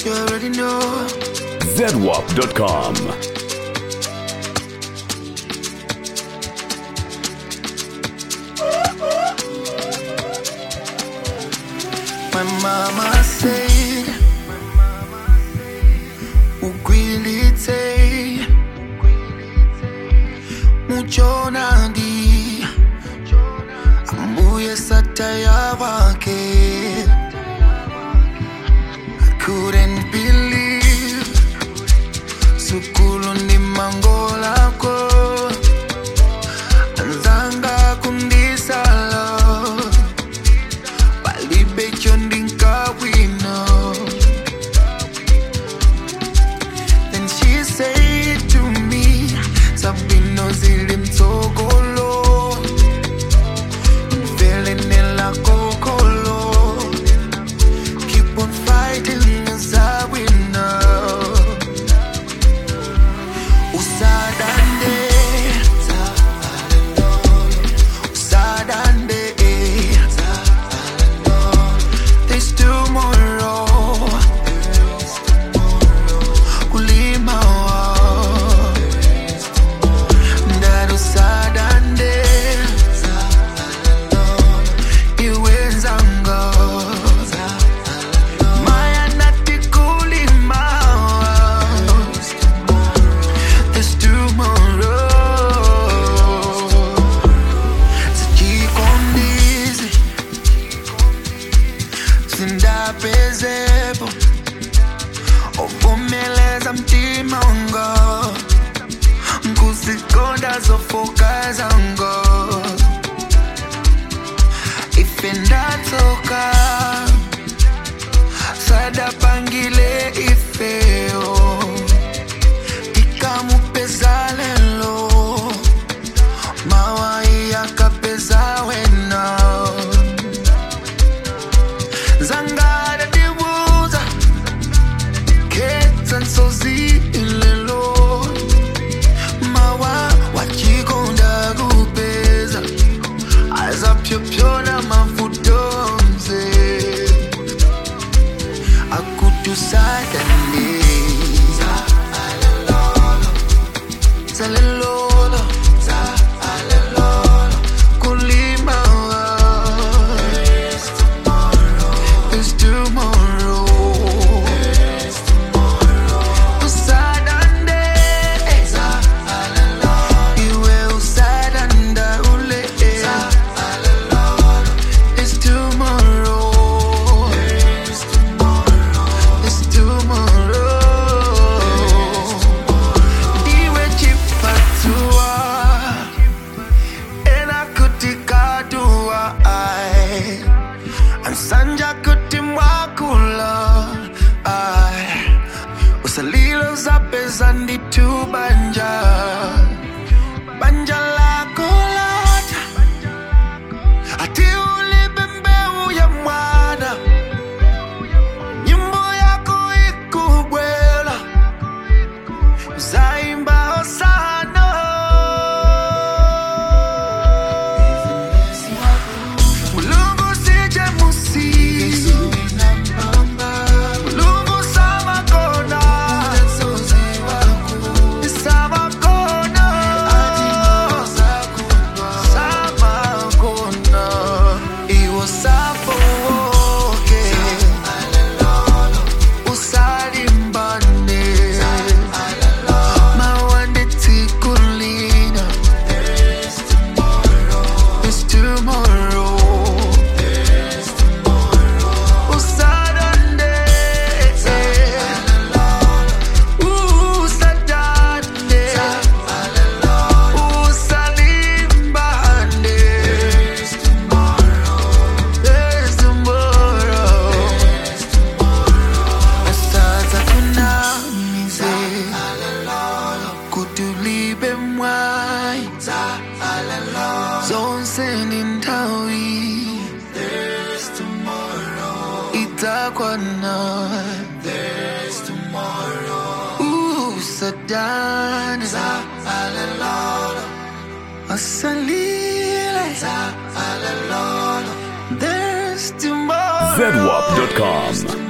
You already know. ZWAP.com. My mama said, ugwilite muchonandi ambuye sataya wake. I couldn't believe sukulu ni mangola ko anzanga kundisala balibe chondinka wino. Then she said to me, Sabino zilim togolo, feeling in la kokolo, keep on fighting as I win now. Usadande, usadande, there's tomorrow. Kulima ndaro sadande iwenzanga maya nati kulima. There's tomorrow. Sichikondizi sindapezepo ovumeleza mtima wanga nkusikonda zofoka zanga ife ndatoka sada pangile ifeo ikamupeza lelo mawai yakapeza wena zangada dibuza Kids and sozi ilelo mawa wachikonda kupeza aza pyopyo na mafuto mze akutusadane zalelolo kulima. There's tomorrow. Usadande iwe usadanda ule. There's tomorrow. There's tomorrow. Diwe chipatua ena kutikadua ai ansanja kutimwakula ai usalilo zapeza nditu banja banja lako lata ati ulibembeu ya mwana nyimbo yako ikubwela zaimba osano. Mulungu sije musi Mulungu sama kona sama kona sama kona iwo safo woke usalimbane mawande tikulina. There's tomorrow. Usadande usadande usalimbane. There's tomorrow. Asaza kunamize kutulibe mwai zonse nintawi. There's tomorrow. Itakwana. There's tomorrow. Usadane asalile. There's tomorrow. ZWAP.com.